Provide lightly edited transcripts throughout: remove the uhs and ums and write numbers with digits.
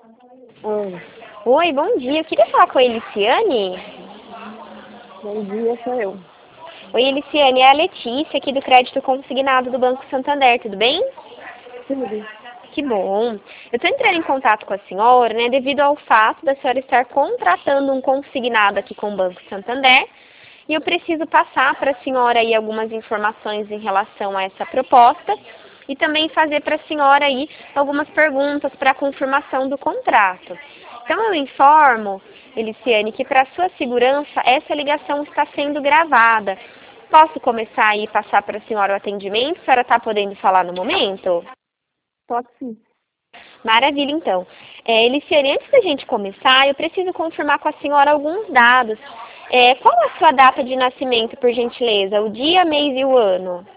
Oi, Oi, bom dia. Eu queria falar com a Eliciane. bom dia, sou eu. Oi, Eliciane, é a Letícia aqui do Crédito Consignado do Banco Santander, tudo bem? Tudo. Que bom. Eu estou entrando em contato com a senhora, né, devido ao fato da senhora estar contratando um consignado aqui com o Banco Santander, e eu preciso passar para a senhora aí algumas informações em relação a essa proposta e também fazer para a senhora aí algumas perguntas para a confirmação do contrato. Então eu informo, Eliciane, que para sua segurança essa ligação está sendo gravada. Posso começar aí e passar para a senhora o atendimento? A senhora está podendo falar no momento? Pode sim. Maravilha, então. Eliciane, antes da gente começar, eu preciso confirmar com a senhora alguns dados. Qual a sua data de nascimento, por gentileza? O dia, mês e o ano?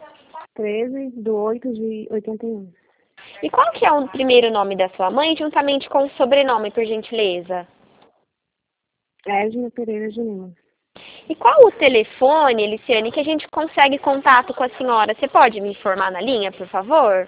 13/8/81. E qual que é o primeiro nome da sua mãe, juntamente com o sobrenome, por gentileza? Edna Pereira de Lima. E qual o telefone, Eliciane, que a gente consegue contato com a senhora? Você pode me informar na linha, por favor?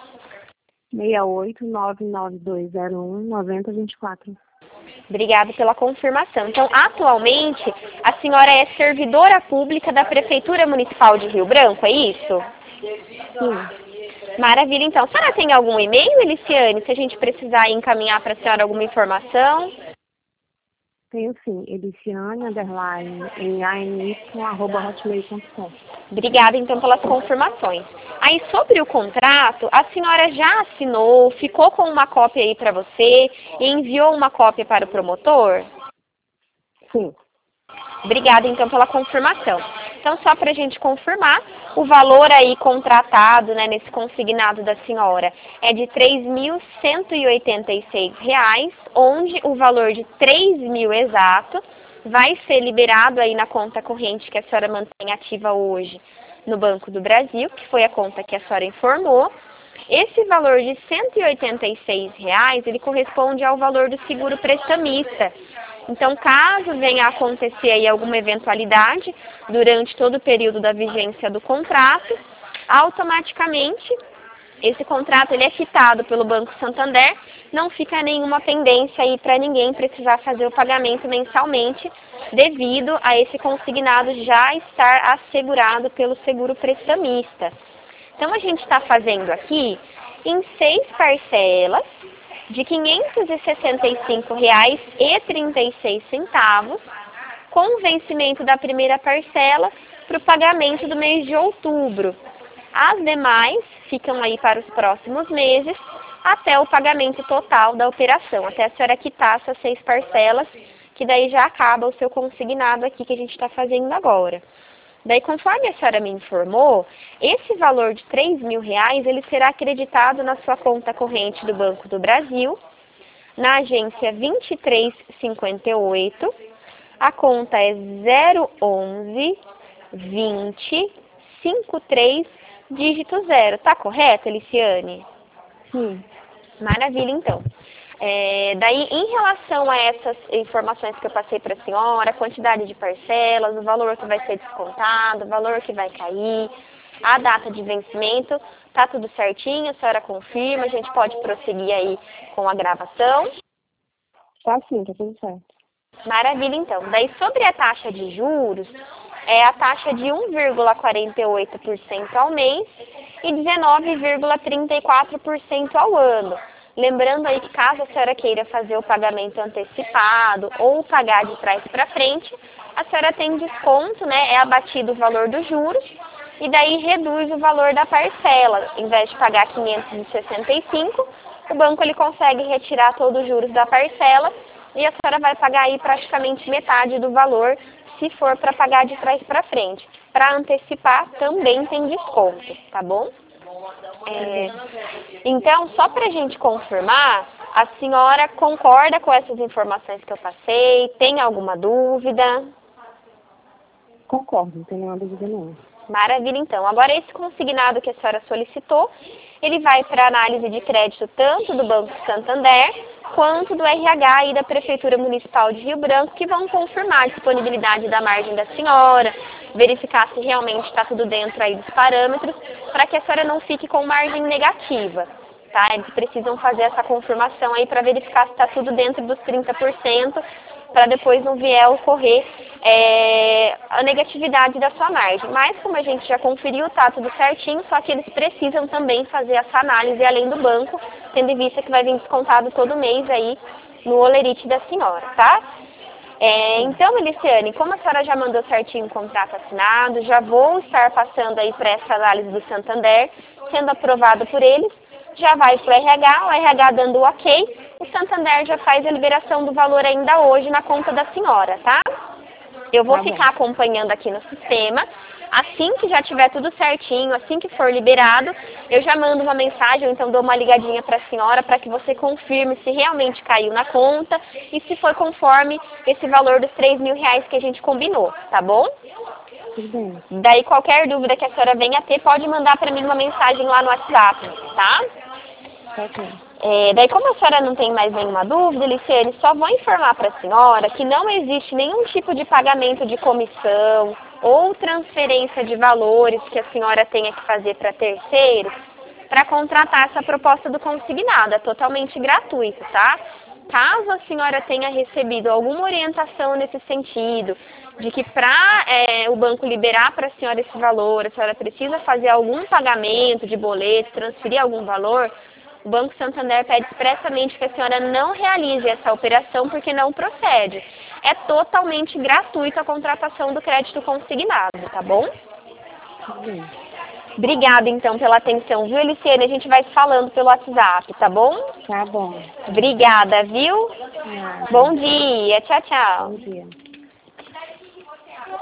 68-99201-9024. Obrigada pela confirmação. Então, atualmente, a senhora é servidora pública da Prefeitura Municipal de Rio Branco, é isso? Sim, Maravilha, então. A senhora tem algum e-mail, Eliciane, se a gente precisar encaminhar para a senhora alguma informação? tenho sim. Eliciane_NANY@hotmail.com. Obrigada, então, pelas confirmações. Aí, sobre o contrato, a senhora já assinou, ficou com uma cópia aí para você e enviou uma cópia para o promotor? Sim, Obrigada, então, pela confirmação. Então, só para a gente confirmar, o valor aí contratado, né, nesse consignado da senhora é de R$ 3.186, onde o valor de 3.000 exato vai ser liberado aí na conta corrente que a senhora mantém ativa hoje no Banco do Brasil, que foi a conta que a senhora informou. Esse valor de R$ 186, ele corresponde ao valor do seguro prestamista. Então, caso venha a acontecer aí alguma eventualidade durante todo o período da vigência do contrato, automaticamente esse contrato ele é quitado pelo Banco Santander, não fica nenhuma pendência aí para ninguém precisar fazer o pagamento mensalmente, devido a esse consignado já estar assegurado pelo seguro prestamista. Então, a gente está fazendo aqui em 6 parcelas de R$ 565,36, com o vencimento da primeira parcela para o pagamento do mês de outubro. As demais ficam aí para os próximos meses, até o pagamento total da operação, até a senhora quitar essas 6 parcelas, que daí já acaba o seu consignado aqui que a gente está fazendo agora. Daí, conforme a senhora me informou, esse valor de R$ 3.000, ele será acreditado na sua conta corrente do Banco do Brasil, na agência 2358, a conta é 011 20 53 dígito 0. Tá correto, Eliciane? sim. Maravilha, então. Daí, em relação a essas informações que eu passei para a senhora, a quantidade de parcelas, o valor que vai ser descontado, o valor que vai cair, a data de vencimento, tá tudo certinho, a senhora confirma, a gente pode prosseguir aí com a gravação. Tá sim, tá tudo certo. Maravilha, então. Daí, sobre a taxa de juros, é a taxa de 1,48% ao mês e 19,34% ao ano. Lembrando aí que caso a senhora queira fazer o pagamento antecipado ou pagar de trás para frente, a senhora tem desconto, né? É abatido o valor dos juros e daí reduz o valor da parcela. Em vez de pagar 565, o banco ele consegue retirar todos os juros da parcela e a senhora vai pagar aí praticamente metade do valor se for para pagar de trás para frente. Para antecipar também tem desconto, tá bom? Então, só para a gente confirmar, a senhora concorda com essas informações que eu passei? Tem alguma dúvida? Concordo, não tem nenhuma dúvida não. Maravilha, então. Agora, esse consignado que a senhora solicitou, ele vai para análise de crédito tanto do Banco Santander quanto do RH e da Prefeitura Municipal de Rio Branco, que vão confirmar a disponibilidade da margem da senhora, verificar se realmente está tudo dentro aí dos parâmetros, para que a senhora não fique com margem negativa. tá? Eles precisam fazer essa confirmação aí para verificar se está tudo dentro dos 30%, para depois não vier a ocorrer a negatividade da sua margem. Mas como a gente já conferiu, tá tudo certinho, só que eles precisam também fazer essa análise além do banco, tendo em vista que vai vir descontado todo mês aí no holerite da senhora, tá? Então, Eliciane, como a senhora já mandou certinho o contrato assinado, já vou estar passando aí para essa análise do Santander, sendo aprovado por eles, já vai para o RH dando o ok, o Santander já faz a liberação do valor ainda hoje na conta da senhora, tá? Eu vou ficar acompanhando aqui no sistema. Assim que já tiver tudo certinho, assim que for liberado, eu já mando uma mensagem, ou então dou uma ligadinha para a senhora para que você confirme se realmente caiu na conta e se foi conforme esse valor dos R$3.000 que a gente combinou, tá bom? Tudo bem. Daí qualquer dúvida que a senhora venha a ter, pode mandar para mim uma mensagem lá no WhatsApp, tá? Ok. Daí como a senhora não tem mais nenhuma dúvida, Eliciane, só vou informar para a senhora que não existe nenhum tipo de pagamento de comissão ou transferência de valores que a senhora tenha que fazer para terceiros para contratar essa proposta do consignado. É totalmente gratuito, tá? Caso a senhora tenha recebido alguma orientação nesse sentido, de que para o banco liberar para a senhora esse valor, a senhora precisa fazer algum pagamento de boleto, transferir algum valor, o Banco Santander pede expressamente que a senhora não realize essa operação porque não procede. É totalmente gratuito a contratação do crédito consignado, tá bom? Tudo bem. Obrigada, então, pela atenção, viu, Eliciane? A gente vai se falando pelo WhatsApp, tá bom? Tá bom. Obrigada, viu? Ah, Bom dia. Tchau, tchau. bom dia.